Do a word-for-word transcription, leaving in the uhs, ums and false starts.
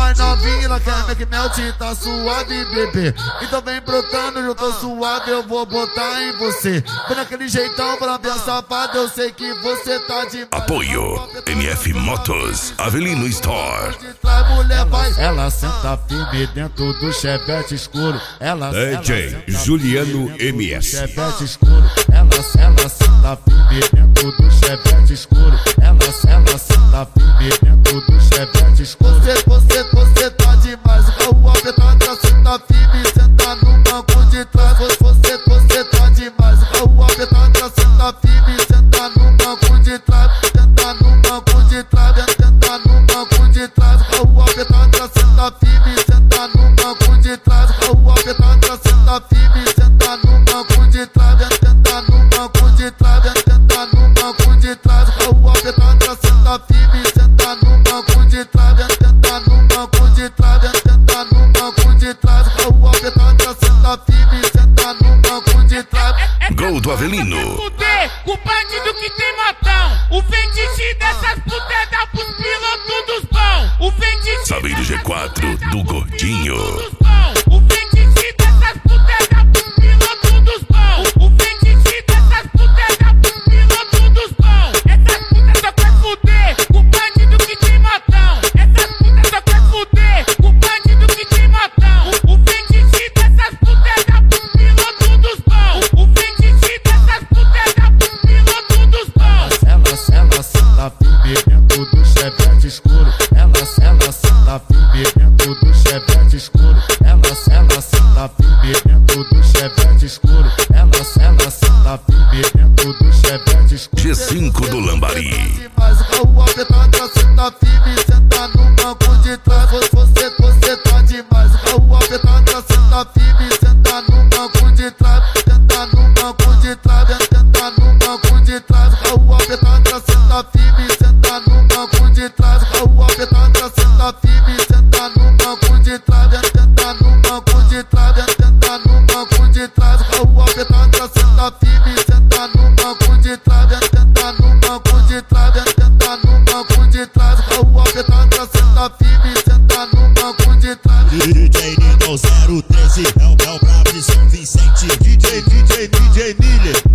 mais novinha, ela quer que melt, tá suave, bebê. Então vem brotando, eu tô suave, eu vou botar em você. Foi naquele jeitão pra ver safado, eu sei que você tá demais. Apoio M F Motos, Avelino Store. Mulher vai, ela senta firme dentro do chevette escuro. Ela, D J Juliano M S. Chevette escuro. Ela, ela senta firme dentro do chevette escuro. Ela, ela senta firme dentro do chevette escuro. Você, você, você tá demais. O carro apertado, senta firme, senta no banco de trás. Você, você tá demais. O carro apertado, senta firme, senta no banco de trás. Senta no banco de trás, senta no banco de trás. O carro apertado, senta firme, senta no banco de trás. O carro apertado, senta firme, senta no banco de trás. Senta no banco de trás, senta no banco de trás. O carro apertado, senta firme, senta no banco de trás. Senta no banco de trás, senta no banco de trás. O carro apertado, senta firme, senta no banco de trás. Gol do Avelino. Com o bandido que tem matão. O fetiche dessas putas dá pros pilotos dos pão. O fetiche Sabe do G quatro do Gordinho. O fetiche dessas putas dá pros pilotos dos pão. O fetiche dessas putas dá pros pilotos dos pão. Essas putas só quer fuder com o bandido que tem matão. Essas putas só quer fuder com o bandido que tem matão. O fetiche dessas putas dá pros pilotos dos pão. O fetiche dessas putas dá pros pilotos dos pão. Ela, ela senta firme dentro do chevette escuro. Ela, ela senta firme dentro do chevette escuro. Ela, ela senta firme dentro do chevette escuro. Ela, ela senta firme dentro do chevette escuro. G cinco do Lambari. Mas o carro apertado, senta firme, senta no banco de trás. Você, você tá demais. O carro apertado, senta firme, senta no banco de trás. Senta no banco de trás, senta no banco de trás. O carro apertado, senta firme, senta no banco de trás. O carro apertado, senta firme, senta no banco de trás. Senta no banco de trás, senta no banco de trás. O carro apertado, senta firme, senta no banco de trás. Senta no banco de trás, senta no banco de trás. O carro apertado, senta firme, senta no banco de trás. D J Nino zero treze é o Bel Brabo de São Vicente. D J, D J, D J Miller.